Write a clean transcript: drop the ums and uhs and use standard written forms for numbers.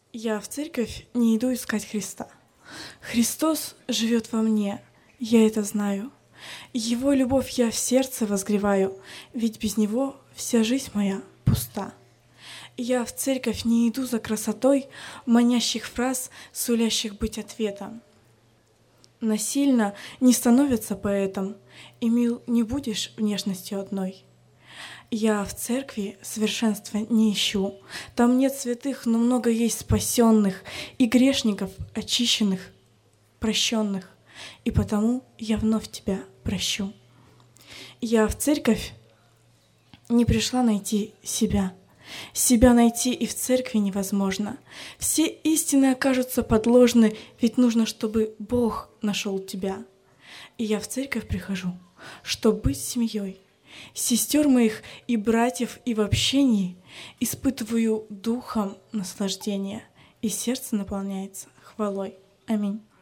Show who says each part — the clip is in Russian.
Speaker 1: Я в церковь не иду искать Христа. Христос живет во мне, я это знаю. Его любовь я в сердце возгреваю, ведь без Него вся жизнь моя пуста. Я в церковь не иду за красотой манящих фраз, сулящих быть ответом. Насильно не становятся поэтом, и мил не будешь внешностью одной. Я в церкви совершенства не ищу, там нет святых, но много есть спасенных и грешников, очищенных, прощенных, и потому я вновь тебя прощу. Я в церковь не пришла найти себя. Себя найти и в церкви невозможно. Все истины окажутся подложны, ведь нужно, чтобы Бог нашел тебя. И я в церковь прихожу, чтобы быть семьей. Сестер моих и братьев, и в общении испытываю духом наслаждения, и сердце наполняется хвалой. Аминь.